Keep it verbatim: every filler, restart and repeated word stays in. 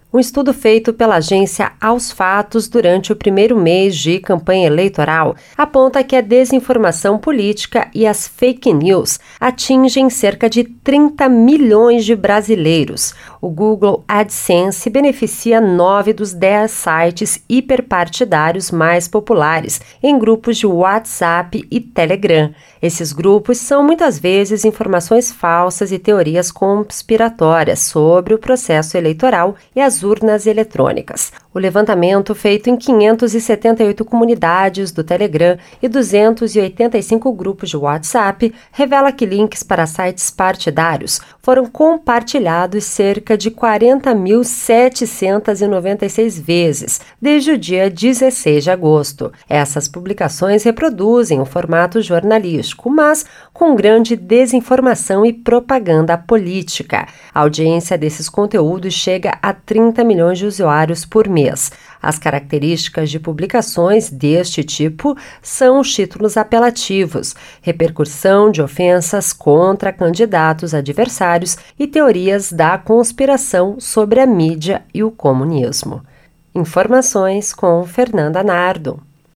Um estudo feito pela agência Aos Fatos durante o primeiro mês de campanha eleitoral aponta que a desinformação política e as fake news atingem cerca de trinta milhões de brasileiros. O Google AdSense beneficia nove dos dez sites hiperpartidários mais populares em grupos de WhatsApp e Telegram. Esses grupos são muitas vezes informações falsas e teorias conspiratórias sobre o processo eleitoral e as urnas eletrônicas. O levantamento, feito em quinhentas e setenta e oito comunidades do Telegram e duzentos e oitenta e cinco grupos de WhatsApp, revela que links para sites partidários foram compartilhados cerca de quarenta mil setecentas e noventa e seis vezes desde o dia dezesseis de agosto. Essas publicações reproduzem o formato jornalístico, mas com grande desinformação e propaganda política. A audiência desses conteúdos chega a trinta milhões de usuários por mês. As características de publicações deste tipo são os títulos apelativos, repercussão de ofensas contra candidatos adversários e teorias da conspiração sobre a mídia e o comunismo. Informações com Fernanda Nardo.